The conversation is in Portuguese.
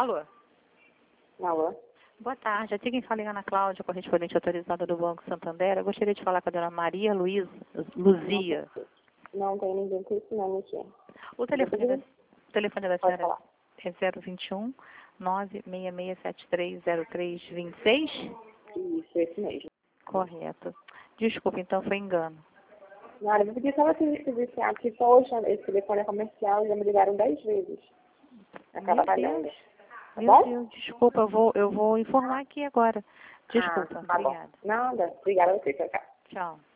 Alô? Alô? Boa tarde. Aqui quem fala é Ana Cláudia, correspondente autorizada do Banco Santander. Eu gostaria de falar com a dona Maria Luzia. Não tem ninguém com esse nome aqui. O telefone da Pode senhora falar. é 021 966730326? Isso, esse mesmo. Correto. Desculpa, então foi engano. Nada, eu pedi só você anunciar que poxa, esse telefone é comercial, já me ligaram 10 vezes. Acaba falhando. Tá Meu bom? Deus, desculpa, eu vou informar aqui agora. Desculpa, Tá bom. obrigada. Nada. Obrigada a você, tchau, tchau. Tchau.